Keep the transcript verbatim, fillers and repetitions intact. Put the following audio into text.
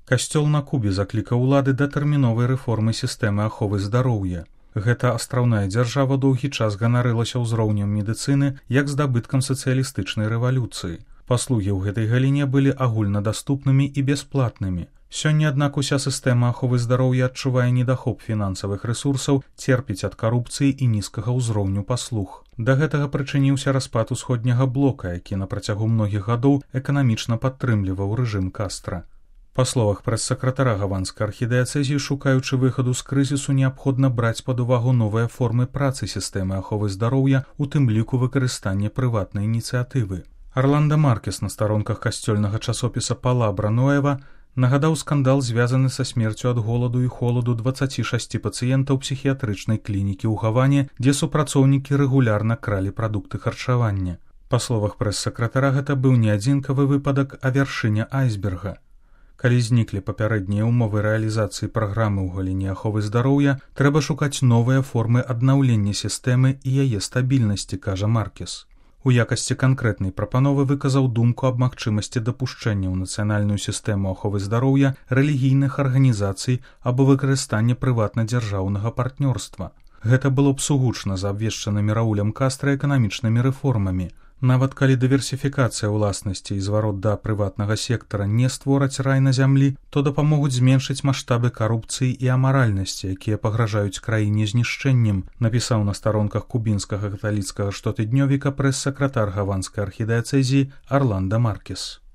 Касцёл на Кубе заклікаў улады да тэрміновай рэформы сістэмы аховы здароўя. Гэта астраўная дзяржава доўгі час ганарылася ўзроўнем медыцыны як здабыткам сацыялістычнай рэвалюцыі. Паслугі ў гэтай галіне былі агульнадаступнымі і бясплатнымі. Сёння, аднак, уся сістэма аховы здароўя адчувае недахоп фінансавых рэсурсаў, церпіць ад карупцыі і нізкага ўзроўню паслуг. Да гэтага прычыніўся распад усходняга блока, які на працягу многіх гадоў эканамічна падтрымліваў рэжым Кастра. Па словах прэс-сакратара гаванскай архідыяцэзіі, шукаючы выхаду з крызісу, неабходна браць пад увагу новыя формы працы сістэмы аховы здароўя, у тым ліку выкарыстання прыватнай ініцыятывы. Арландо Маркес на старонках касцёльнага часопіса Палабра Ноева нагадаў скандал, звязаны са смерцю ад голаду і холаду дваццаці шасці пацыентаў псіхіятрычнай клінікі ў Гаване, дзе супрацоўнікі рэгулярна кралі прадукты харчавання. Па словах прэс-сакратара, гэта быў не адзінкавы выпадак, а вяршыня айсберга. Калі зніклі папярэднія ўмовы рэалізацыі праграмы ў галіне аховы здароўя, трэба шукаць новыя формы аднаўлення сістэмы і яе стабільнасці, кажа Маркес. У якасці канкрэтнай прапановы выказаў думку аб магчымасці дапушчэння ў нацыянальную сістэму аховы здароўя рэлігійных арганізацый або выкарыстання прыватна-дзяржаўнага партнёрства. Гэта было б сугучна за абвешчанымі Раулем Кастра эканамічнымі рэформамі. Нават калі дыверсіфікацыя ўласнасці і зварот да прыватнага сектара не створаць рай на зямлі, то дапамогуць зменшыць маштабы карупцыі і амаральнасці, якія пагражаюць краіне знішчэннем, напісаў на старонках кубінскага каталіцкага штотыднёвіка прэс-сакратар гаванскай архідыяцэзіі Арландо Маркес.